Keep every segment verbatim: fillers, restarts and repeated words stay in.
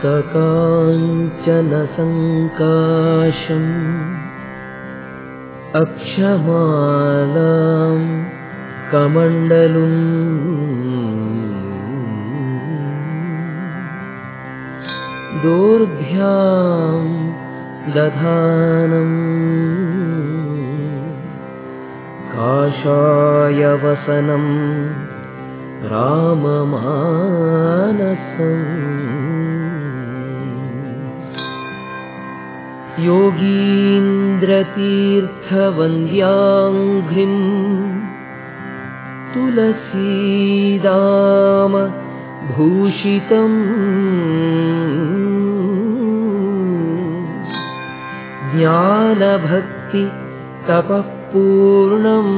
तप्तकाञ्चन संकाशम् अक्षमालां कमण्डलुम् दोर्भ्यां दधानम् काषायवसनं राममानसम् योगीन्द्रतीर्थवन्द्याङ्घ्रिं तुलसीदाम भूषितम् ज्ञानभक्ति तपःपूर्णम्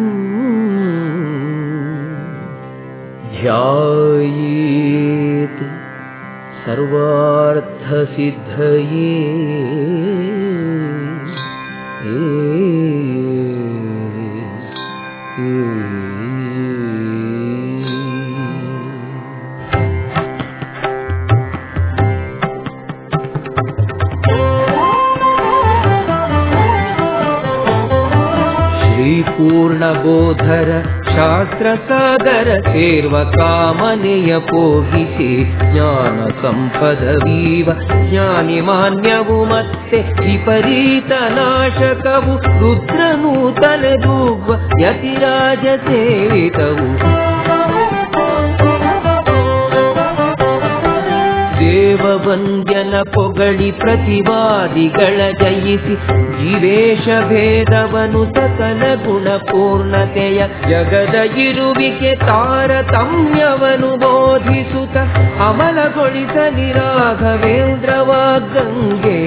ध्यायेत् सर्वार्थसिद्धये। पूर्णबोधर शास्त्रसागर ಸೇರ್ವಕಾಮನೆಯ ಪೋಹಿಸಿ ಜ್ಞಾನ ಸಂಪದವೀವ ಜ್ಞಾನಿ ಮಾನ್ಯವು ಮತ್ತೆ ವಿಪರೀತ ನಾಶಕವು ರುದ್ರನು ತಲೆದೂಗುವ ಯತಿರಾಜ ಸೇವಿತವು ದೇವವಂದ್ಯನ ಪೊಗಳಿ ಪ್ರತಿವಾದಿಗಳ ಜಯಿಸಿ ಜೀವೇಶ ಭೇದವನು ಸಕಲ ಗುಣಪೂರ್ಣತೆಯ ಜಗದ ಇರುವಿಕೆ ತಾರತಮ್ಯವನು ಬೋಧಿಸುತ್ತ ಅಮಲಗೊಳಿಸಲಿ ರಾಘವೇಂದ್ರವ ಗಂಗೆ.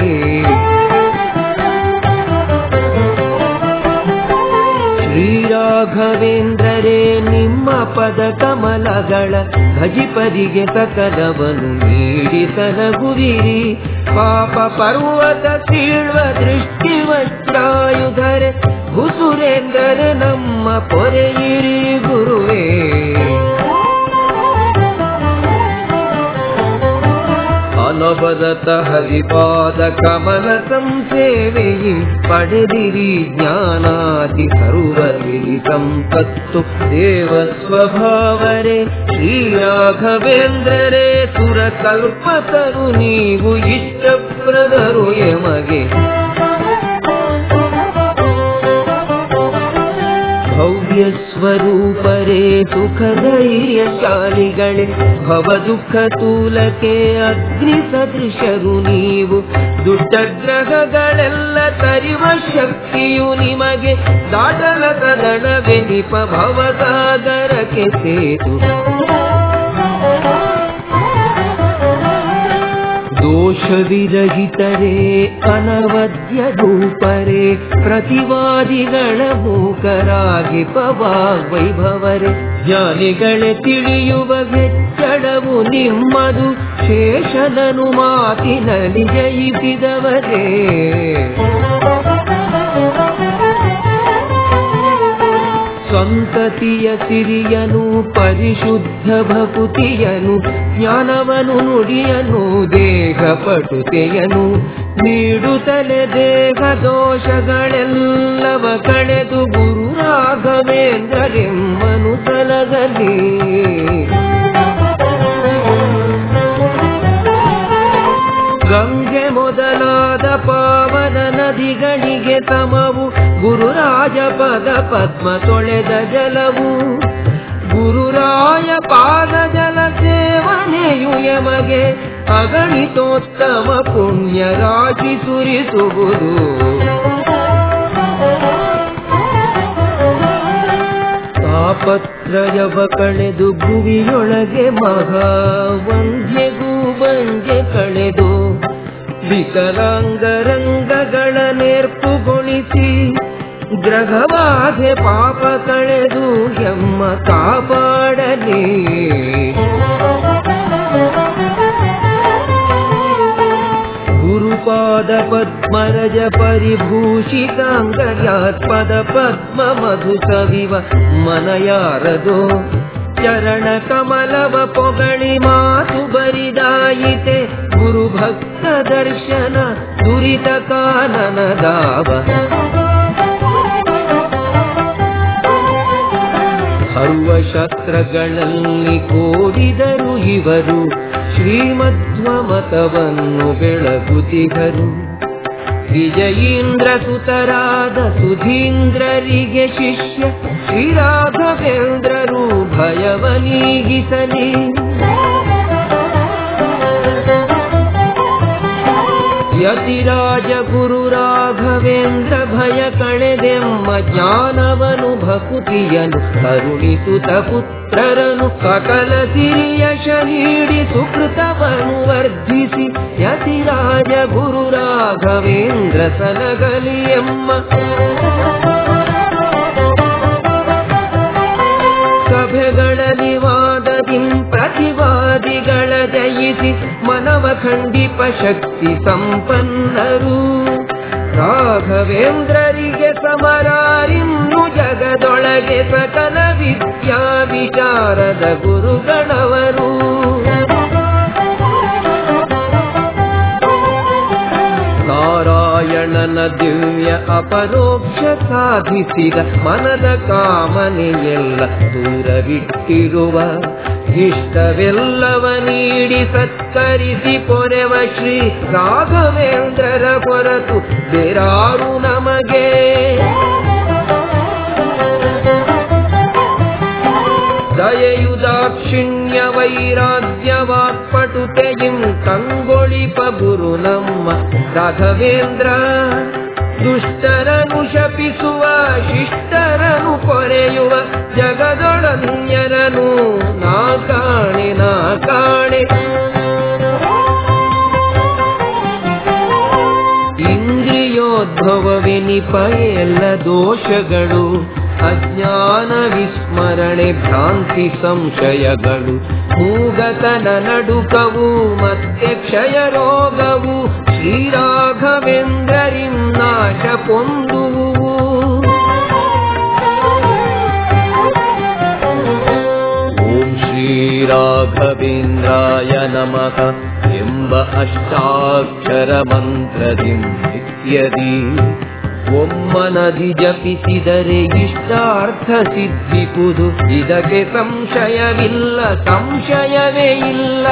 ಶ್ರೀರಾಘವೇಂದ್ರರೇ ನಿಮ್ಮ ಪದ ಕಮಲಗಳ ಭಜಿಪರಿಗೆ ಸಕಲವನು ನೀಡಿಸಲಗುವಿರಿ. ಪಾಪ ಪರ್ವತ ಸೀಳ್ವ ದೃಷ್ಟಿ ವಜ್ರಾಯುಧರೆ ಹುಸುರೆಂದರೆ ನಮ್ಮ ಪೊರೆಯಿರಿ ಗುರುವೇ. ಅನವರತ ಹರಿಪಾದ ಕಮಲ ಸಂಸೇವೆಯಿ ಪಡೆದಿರಿ ಜ್ಞಾನಾದಿ ಸರ್ವವಿಧಿ ಸಂಪತ್ತು ದೇವ ಸ್ವಭಾವರೇ ಶ್ರೀರಾಘವೇಂದ್ರರೇ. ಸುರಕಲ್ಪತರು ನೀವು ಇಷ್ಟಪ್ರದರು ಎಮಗೆ ಭವ್ಯ ಸ್ವರೂಪರೇ ಸುಖಧೈರ್ಯಶಾಲಿಗಳೇ ಭವ ದುಃಖ ತೂಲಕ್ಕೆ ಅಗ್ನಿ ಸದೃಶರು ನೀವು. ದುಷ್ಟಗ್ರಹಗಳೆಲ್ಲ ತರಿವ ಶಕ್ತಿಯು ನಿಮಗೆ ದಾಟಲ ಕದಡವೆನಿಪ ಭವಸಾಗರಕ್ಕೆ ಸೇತು. ದೋಷವಿರಹಿತರೇ ಅನವದ್ಯ ರೂಪರೇ ಪ್ರತಿವಾದಿಗಳ ಮೂಕರಾಗಿ ಪವಾಗ್ವೈಭವರೇ. ಜ್ಞಾನಿಗಳೇ ತಿಳಿಯುವ ವೆಚ್ಚಡವು ನಿಮ್ಮದು ಶೇಷನನು ಮಾತಿನಲ್ಲಿ ಜಯಿಸಿದವರೇ. ಸಂತತಿಯ ಸಿರಿಯನು ಪರಿಶುದ್ಧ ಭಕುತಿಯನು ಜ್ಞಾನವನು ನುಡಿಯನು ದೇಹ ಪಟುತೆಯನು ನೀಡುತ್ತಲೆ ದೇಹ ದೋಷಗಳೆಲ್ಲವ ಕಳೆದು ಗುರು ರಾಘವೇಂದ್ರರೆಮ್ಮನು ಸಲಗಲಿ. ಗಂಗೆ ಮೊದಲಾದ ಪಾವನ ನದಿಗಳಿಗೆ ಸಮವು ಗುರುರಾಜ ಪದ ಪದ್ಮ ತೊಳೆದ ಜಲವು. ಗುರುರಾಯ ಪಾದ ಜಲ ಸೇವನೆಯು ಯಮಗೆ ಅಗಣಿತೋತ್ತಮ ಪುಣ್ಯ ರಾಶಿ ಸುರಿಸುವುದು. ತಾಪತ್ರಯವ ಕಳೆದು ಭುವಿಯೊಳಗೆ ಮಹಾವಂದ್ಯಗೂ ಬಂಜೆ ಕಳೆದು ವಿಕಲಾಂಗರಂಗಗಳ ನೇರ್ಪುಗೊಳಿಸಿ ಗ್ರಹವಾಗೆ ಪಾಪ ಕಳೆದು ಎಮ್ಮ ಕಾಪಾಡಲಿ. ಗುರುಪಾದ ಪದ್ಮರಜ ಪರಿಭೂಷಿತಾಂಗರ್ಯಾತ್ಪದ ಪದ್ಮ ಮಧು ಸವಿವ ಮನಯಾರದೋ. ಚರಣ ಕಮಲವ ಪೊಗಳಿ ಮಾತು ಬರಿದಾಯಿತೆ ದರ್ಶನ ದುರಿತ ಕಾನನದಾವ ಸರ್ವಶಾಸ್ತ್ರಗಳಲ್ಲಿ ಕೋರಿದರು ಇವರು ಶ್ರೀಮಧ್ವ ಮತವನ್ನು ಬೆಳಗುತ್ತಿಗರು. ವಿಜಯೀಂದ್ರ ಸುತರಾದ ಸುಧೀಂದ್ರರಿಗೆ ಶಿಷ್ಯ ಶ್ರೀರಾಘವೇಂದ್ರರು ಭಯವ ನೀಗಿಸಲಿ. ಯತಿರಾಜ ಗುರು ರಾಘವೇಂದ್ರ ಭಯ ಕಳೆದೆಮ್ಮ ಜ್ಞಾನವನು ಭಕುತಿಯನು ಕರುಣಿಸುತ್ತ ಪುತ್ರರನು ಸಕಲ ಸಿರಿಯಶ ನೀಡಿ ಸುಕೃತವನು ವರ್ಧಿಸಿ ಯತಿರಾಜ ಗುರು ರಾಘವೇಂದ್ರ ಸಲಗಲಿ ಎಮ್ಮ. ಸಭೆಗಳಲ್ಲಿ ವಾದದಿಂ ಪ್ರತಿವಾದಿಗಳ ಜಯಿಸಿ ಮನವ ಖಂಡಿಪ ಶಕ್ತಿ ಸಂಪನ್ನರು. ರಾಘವೇಂದ್ರರಿಗೆ ಸಮರಾರಿನ್ನು ಜಗದೊಳಗೆ ಸಕಲ ವಿದ್ಯಾ ವಿಚಾರದ ಗುರುಗಳವರು. ನಾರಾಯಣನ ದಿವ್ಯ ಅಪರೋಕ್ಷ ಸಾಧಿಸಿದ ಮನದ ಕಾಮನೆಯೆಲ್ಲ ದೂರವಿಟ್ಟಿರುವ ಇಷ್ಟವೆಲ್ಲವ ನೀಡಿ ಸತ್ಕರಿಸಿ ಪೊರೆವ ಶ್ರೀ ರಾಘವೇಂದ್ರರ ಹೊರತು ಬೇರಾರು ನಮಗೆ. ದಯೆಯು ದಾಕ್ಷಿಣ್ಯ ವೈರಾಗ್ಯ ವಾಕ್ಪಟುತೆಯಿಂ ಕಂಗೊಳಿಪ ಗುರು ನಮ್ಮ ರಾಘವೇಂದ್ರ. ದುಷ್ಟರನು ಶಪಿಸುವ ಶಿಷ್ಟರನು ಕೊರೆಯುವ ಜಗದೊಳನ್ಯರನು ನಾ ಕಾಣೆ ನಾ ಕಾಣೆ. ಇಂದ್ರಿಯೋದ್ಭವವೆನಿಪ ಎಲ್ಲ ದೋಷಗಳು ಅಜ್ಞಾನ ವಿಸ್ಮರಣೆ ಭ್ರಾಂತಿ ಸಂಶಯಗಳು ಮೂಗತನ ನಡುಕವು ಮತ್ತೆ ಕ್ಷಯ ರೋಗವು ಶ್ರೀರಾಘವೇಂದ್ರರಿಂ ನಾಶ ಪೊಂದುವು. ಓಂ ಶ್ರೀರಾಘವೇಂದ್ರಾಯ ನಮಃ ಎಂಬ ಅಷ್ಟಾಕ್ಷರ ಮಂತ್ರದಿಂ ನಿತ್ಯದಿ ಒಮ್ಮನದಿ ಜಪಿಸಿದರೆ ಇಷ್ಟಾರ್ಥ ಸಿದ್ಧಿಪುದು. ಇದಕ್ಕೆ ಸಂಶಯವಿಲ್ಲ ಸಂಶಯವೇ ಇಲ್ಲ.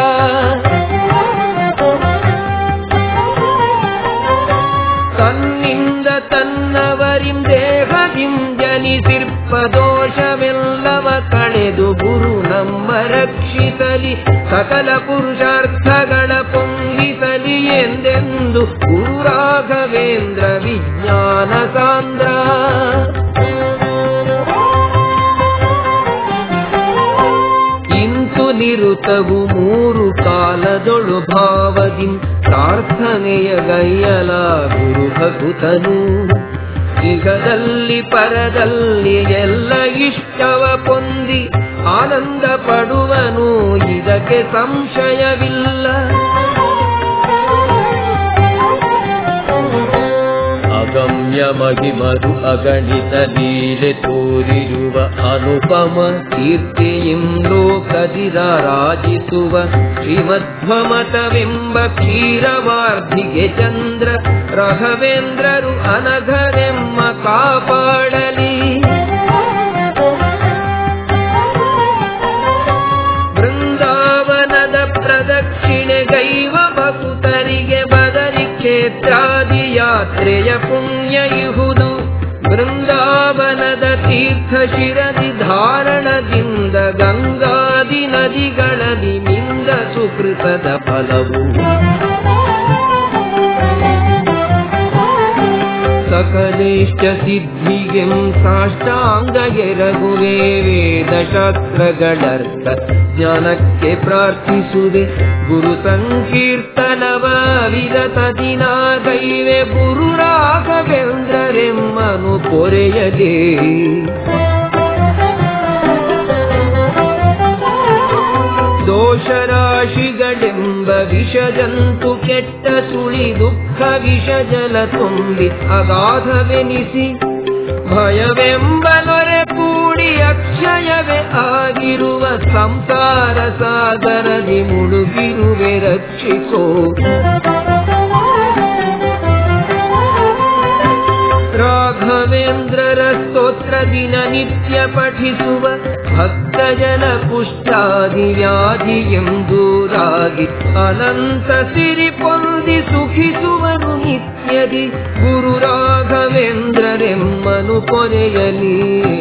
ತನ್ನಿಂದ ತನ್ನವರಿಂ ದೇಹದಿಂ ಜನಿಸಿರ್ಪ ದೋಷವೆಲ್ಲವ ಕಳೆದು ಗುರು ನಮ್ಮ ರಕ್ಷಿಸಲಿ. ಸಕಲ ಪುರುಷಾರ್ಥಗಳ ಪೊಂಗಿಸಲಿ ಎಂದೆಂದು ಗುರು ರಾಘವೇಂದ್ರ ವಿಜ್ಞಾನ ಸಾಂದ್ರ. ಇಂತು ನಿರುತವು ಮೂರು ಕಾಲದೊಳು ಭಾವದಿಂ ಪ್ರಾರ್ಥನೆಯ ಗೈಯಲ ಗುರು ಭಕುತನು. ಇಹದಲ್ಲಿ ಪರದಲ್ಲಿ ಎಲ್ಲ ಇಷ್ಟವ ಪೊಂದಿ ಆನಂದ ಪಡುವನು ಇದಕ್ಕೆ ಸಂಶಯವಿಲ್ಲ. ಅಗಮ್ಯ ಮಹಿಮರು ಅಗಣಿತ ಲೀಲೆ ತೋರಿರುವ ಅನುಪಮ ಕೀರ್ತಿಯಿಂ ಲೋಕದಿರ ರಾಜಿಸುವ ಶ್ರೀಮಧ್ವಮತವೆಂಬ ಕ್ಷೀರವಾರ್ಧಿಗೆ ಚಂದ್ರ ರಾಘವೇಂದ್ರರು ಅನಘರೆಮ್ಮ ಕಾಪಾಡಲಿ. ಬೃಂದಾವನದ ಪ್ರದಕ್ಷಿಣೆ ಗೈವ ಭಕುತರಿಗೆ ಬದರಿ ಕ್ಷೇತ್ರಾದಿ ಯಾತ್ರೆಯ ಪುಣ್ಯ ಇಹುದು. ಬೃಂದಾವನದ ತೀರ್ಥ ಶಿರದಿ ಧಾರಣದಿಂದ ಗಂಗಾದಿ ನದಿಗಳಲ್ಲಿ ಮಿಂದ ಸುಕೃತದ ಫಲವು. ಸಕಲೇಷ್ಟ ಸಿದ್ಧಿಗೆಂ ಸಾಷ್ಟಾಂಗ ಎರಗುವೆ ವೇದ ಶಾಸ್ತ್ರಗಳರ್ಥ ಜ್ಞಾನಕ್ಕೆ ಪ್ರಾರ್ಥಿಸುವೆ. ಗುರು ಸಂಕೀರ್ತನವ ವಿರತ ದಿನ ಗೈವೆ ಗುರು ರಾಘವೇಂದ್ರರೆಮ್ಮನು ಪೊರೆಯದೆ. ದೋಷರಾಶಿಗಳೆಂಬ ವಿಷಜಂತು ಕೆಟ್ಟ ಸುಳಿ ದುಃಖ ವಿಷ ಜಲ ತುಂಬಿ ಅಗಾಧವೆನಿಸಿ ಭಯವೆಂಬ ನೊರೆ ಕೂಡಿ ಅಕ್ಷಯವೇ ಆಗಿರುವ ಸಂಸಾರ ಸಾಗರದಿ ಮುಳುಗಿರುವೆ ರಕ್ಷಿಸೋ. ರಾಘವೇಂದ್ರರ ಸ್ತೋತ್ರ ದಿನ ನಿತ್ಯ ಪಠಿಸುವ ಭಕ್ತ ಜನ ಕುಷ್ಠಾದಿ ವ್ಯಾಧಿಯೆಂದೂರಾಗಿ ಅನಂತ ಸಿರಿ ಪೊಂದಿ ಸುಖಿಸುವನು ನಿತ್ಯದಿ ಗುರು ರಾಘವೇಂದ್ರರೆಮ್ಮನು ಕೊನೆಯಲಿ.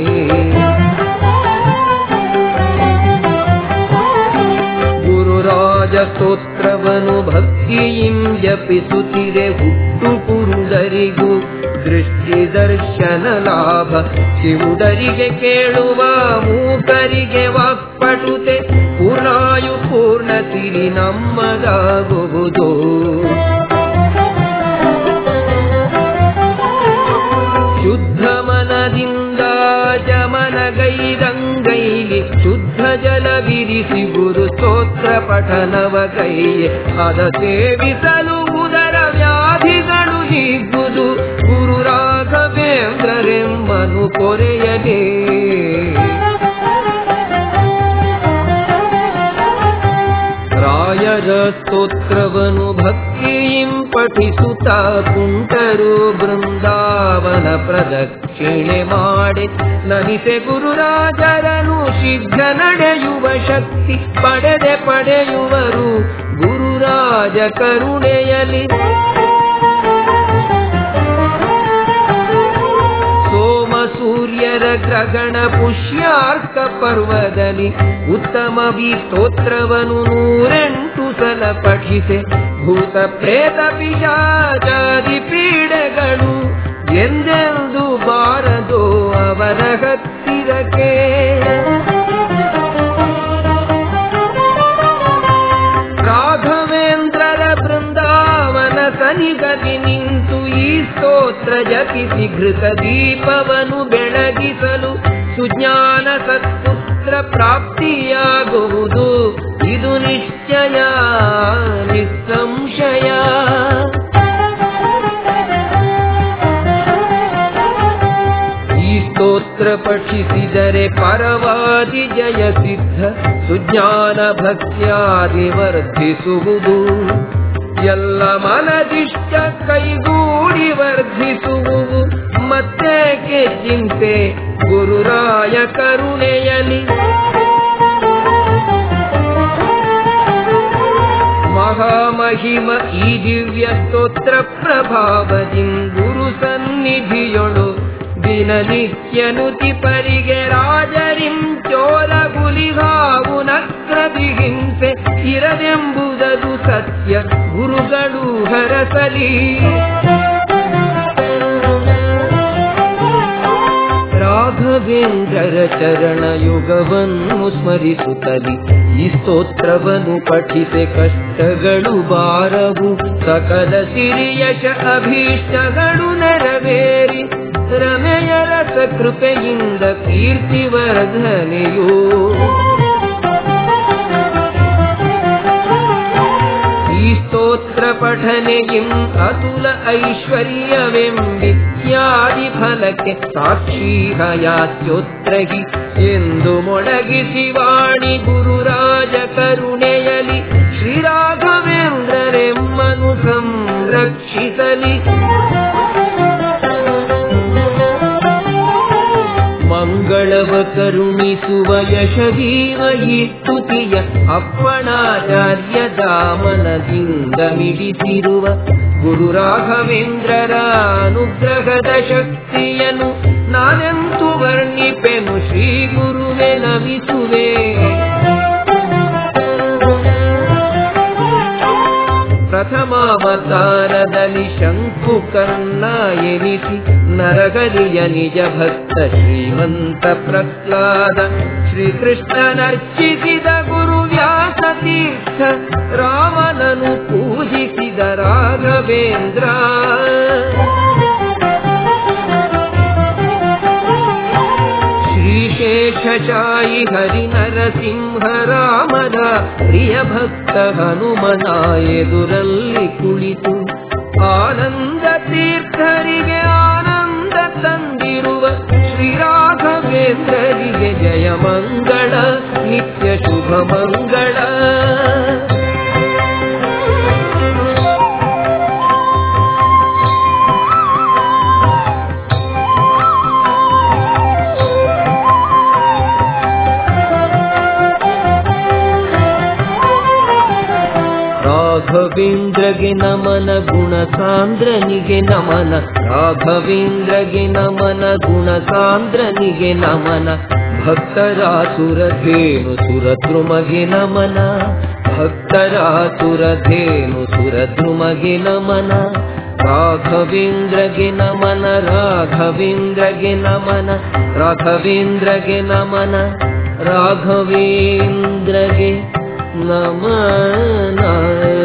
ಗುರುರಾಜ ಸ್ತೋತ್ರವನು ಭಕ್ತಿಯಿಂ ಜಪಿಸುತ್ತಿರೆ ಹುಟ್ಟು ಕುರುಡರಿಗೂ ದೃಷ್ಟಿ ದರ್ಶನ ಲಾಭ, ಕಿವುಡರಿಗೆ ಕೇಳುವ ಮೂಕರಿಗೆ ವಾಕ್ಪಟುತೆ, ಪೂರ್ಣಾಯು ಪೂರ್ಣ ಸಿರಿ ನಮ್ಮದಾಗುವುದು. ಶುದ್ಧ ಮನದಿಂದ ಜಮನಗೈದಂಗೈಲಿ ಶುದ್ಧ ಜಲ ಬಿರಿಸಿ ಗುರು ಸ್ತೋತ್ರ ಪಠನವ ಕೈಯೇ ಅದ ಸೇವಿಸಲು ಉದರ ವ್ಯಾಧಿಗಳು ಹಿಗ್ಗುದು. ಗುರು ರಾಘವೇಂದ್ರರೆಮ್ಮನು ಕೊರೆಯಲೇ. ರಾಯರ ಸ್ತೋತ್ರವನು ಭಕ್ತಿಯಿಂ ಪಠಿಸುತ್ತಾ ಕುಂಟರು ಬೃಂದಾವನ ಪ್ರದಕ್ಷಿಣೆ ಮಾಡಿ ನನಿಸೆ ಗುರುರಾಜರನು ಶೀಘ್ರ ನಡೆಯುವ ಶಕ್ತಿ ಪಡೆದೆ ಪಡೆಯುವರು ಗುರುರಾಜ ಕರುಣೆಯಲಿ. ಸೋಮ ಸೂರ್ಯರ ಗ್ರಹಣ ಪುಷ್ಯಾರ್ಕ ಪರ್ವದಲ್ಲಿ ಉತ್ತಮ ವಿ ಸ್ತೋತ್ರವನು ನೂರೆಂಟು ಸಲ ಪಠಿಸೆ ಭೂತ ಪ್ರೇತ ಪಿಶಾಚಾದಿ ಪೀಡೆಗಳು ಎಂದೆಂದು ಬಾರದೋ ಅವರ ಹತ್ತಿರಕ್ಕೆ. ರಾಘವೇಂದ್ರರ ಬೃಂದಾವನ ಸನಿಗದಿ ನಿಂತು ಈ ಸ್ತೋತ್ರ ಜಪಿಸಿ ಘೃತ ದೀಪವನು ಬೆಳಗಿಸಲು ಸುಜ್ಞಾನ ಸತ್ಪುತ್ರ ಪ್ರಾಪ್ತಿಯಾಗುವುದು ಇದು ನಿಶ್ಚಯ ನಿಸ್ಸಂಶಯ. ಈ ಸ್ತೋತ್ರ ಪಠಿಸಿದರೆ ಪರವಾದಿ ಜಯ ಸಿದ್ಧ, ಸುಜ್ಞಾನ ಭಕ್ತ್ಯಾದಿ ವರ್ಧಿಸುವುದು. ಎಲ್ಲ ಮನದಿಷ್ಟ ಕೈಗೂಡಿ ವರ್ಧಿಸುವುದು, ಮತ್ತೇಕೆ ಚಿಂತೆ ಗುರುರಾಯ ಕರುಣೆಯಲಿ. ಮಹಾಮಹಿಮ ಈ ದಿವ್ಯ ಸ್ತೋತ್ರ ಪ್ರಭಾವದಿಂ ಗುರು ಸನ್ನಿಧಿಯೊಳು ದಿನನಿತ್ಯನುತಿ ಪರಿಗೆ ರಾಜರಿಂ ಚೋರ ಗುಲಿಗಾವು ನಕ್ರದಿ ಹಿಂಸೆ ಇರದೆಂಬುದದು ಸತ್ಯ ಗುರುಗಳು ಹರಸಲಿ. ರಾಘವೇಂದ್ರರ ಚರಣ ಯುಗವನ್ನು ಸ್ಮರಿಸುತ್ತಲಿ ಈ ಸ್ತೋತ್ರವನ್ನು ಪಠಿಸೆ ಕಷ್ಟಗಳು ಬಾರವು, ಸಕಲ ಸಿರಿಯಶ ಅಭೀಷ್ಟಗಳು ನೆರವೇರಿ ರಮೆಯ ರಸ ಕೃಪೆಯಿಂದ ಕೀರ್ತಿವರ್ಧನೆಯೋ. ಈ ಸ್ತೋತ್ರ ಪಠನೆಯಿಂ ಅತುಲ ಐಶ್ವರ್ಯವೆಂಬಿತ್ಯಾದಿ ಫಲಕ್ಕೆ ಸಾಕ್ಷಿ ಹಯಾತ್ಯೋತ್ರಹಿ ಎಂದು ಮೊಳಗಿಸಿ ವಾಣಿ ಗುರುರಾಜ ಕರುಣೆಯಲಿ. ಶ್ರೀರಾಘವೇಂದ್ರರೆಮ್ಮನು ಸಂರಕ್ಷಿಸಲಿ. ಮಂಗಳವ ಕರುಣಿಸುವ ಯಶವೀವ ಈ ಸ್ತುತಿಯ ಅಪ್ಪಣಾಚಾರ್ಯ ದಾಮನದಿಂದ ಮಿಡಿಸಿರುವ ಗುರು ರಾಘವೇಂದ್ರರ ಅನುಗ್ರಹದ ಶಕ್ತಿಯನ್ನು ನಾನೆಂತು ವರ್ಣಿಪೆನು ಶ್ರೀ ಗುರುವೆ ನಮಿಸುವೆ. ಪ್ರಥಮಾವತಾರದಲ್ಲಿ ಶಂಕುಕರ್ಣ ಎನಿಸಿ ನರಗಲಿಯ ನಿಜ ಭಕ್ತ ಶ್ರೀಮಂತ ಪ್ರಹ್ಲಾದ ಶ್ರೀಕೃಷ್ಣನರ್ಚಿಸಿದ ಗುರು ವ್ಯಾಸ ತೀರ್ಥ ರಾಮನನು ಪೂಜಿಸಿದ ರಾಘವೇಂದ್ರ. ಶ್ರೀಶೇಷಶಾಯಿ ಹರಿ ನರಸಿಂಹ ರಾಮನ ಪ್ರಿಯ ಭಕ್ತ ಹನುಮನ ಎದುರಲ್ಲಿ ಕುಳಿತು ಆನಂದ ತೀರ್ಥರಿಗೆ ಆನಂದ ತಂದಿರುವ ಶ್ರೀರಾಘವೇಂದ್ರರಿಗೆ ಜಯ ಮಂಗಳ ನಿತ್ಯ ಶುಭ ಮಂಗಳ. ರಾಘವೇಂದ್ರಗೆ ನಮನ ಗುಣಸಾಂದ್ರನಿಗೆ ನಮನ ರಾಘವೇಂದ್ರಗೆ ನಮನ ಗುಣಸಾಂದ್ರನಿಗೆ ನಮನ ಭಕ್ತರಾಸುರಧೇನು ಸುರದ್ರುಮಗೆ ನಮನ ಭಕ್ತರಾಸುರಧೇನು ಸುರದ್ರುಮಗೆ ನಮನ ರಾಘವೇಂದ್ರಗೆ ನಮನ ರಾಘವೇಂದ್ರಗೆ ನಮನ ರಾಘವೇಂದ್ರಗೆ ನಮನ ರಾಘವೇಂದ್ರಗೆ ನಮನ